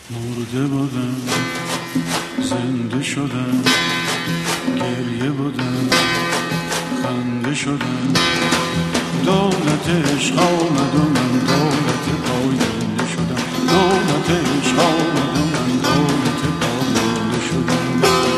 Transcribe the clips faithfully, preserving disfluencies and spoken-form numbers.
مرده بودم زنده شدم، گریه بودم خنده شدم، دولت عشق آمد و من دولت پاینده شدم، دولت عشق آمد و من دولت پاینده شدم.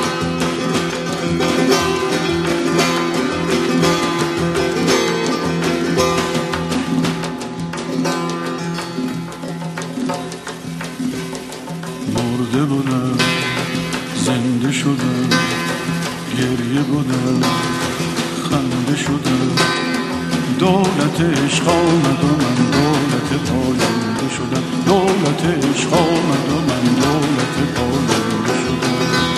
مرده بودم زنده شدم، گریه بودم خنده شدم، دولت عشق آمد و من دولت پاینده شدم، دولت عشق آمد و من دولت پاینده شدم.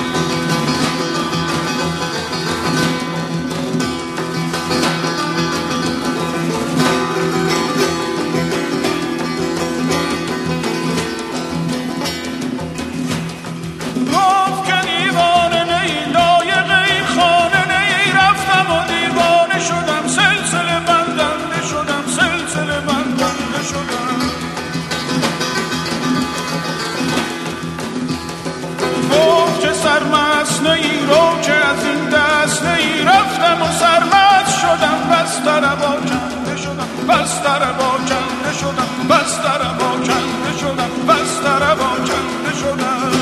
سرمست نی رو که از این دست نی رفتم و سرمست شدم، بستر با کنده شدم، بستر با کنده شدم، بستر با کنده شدم، بستر با کنده شدم.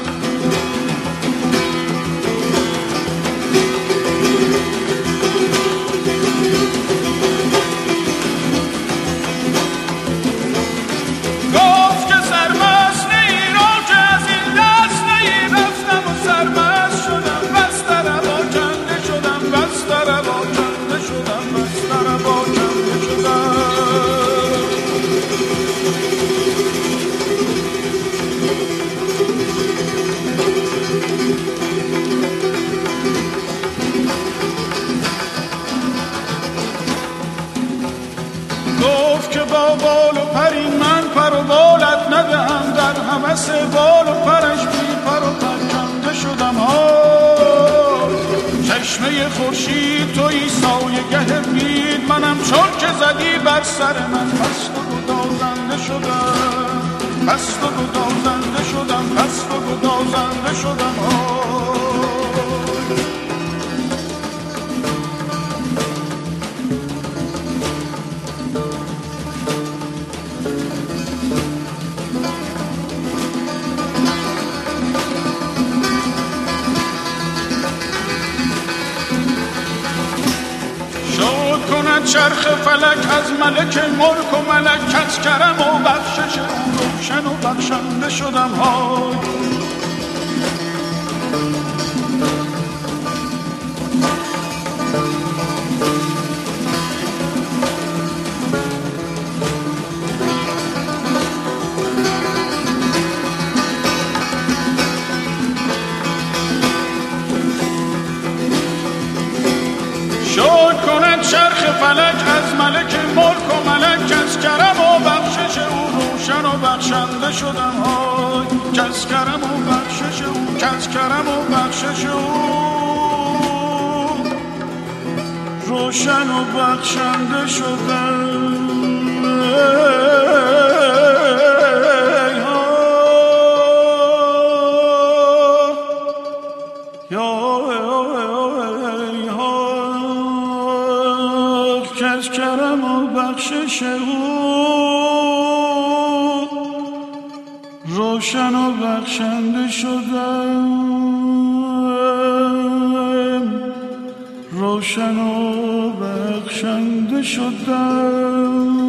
با بال و پری من پر و بالت ندهم، در همس بال و پرش بی پر و پرکنده شدم. ها چشمه خورشید توی سایه گه بید، منم چون که زدی بر سر من پست و گدازنده شدم، پست و گدازنده شدم، پست و گدازنده شدم. ها چرخ فلک از ملک ملک و ملکت کرم و بخشش او روشن و بخشنده شدم. های چرخ فلک از ملک ملک و ملک از کرم و بخشش او روشن و بخشنده شدم. های کس کرم و بخشش او، کس کرم و بخشش او روشن و بخشنده شدم. از کرم و بخشش او روشن و بخشنده شدم، روشن و بخشنده شدم.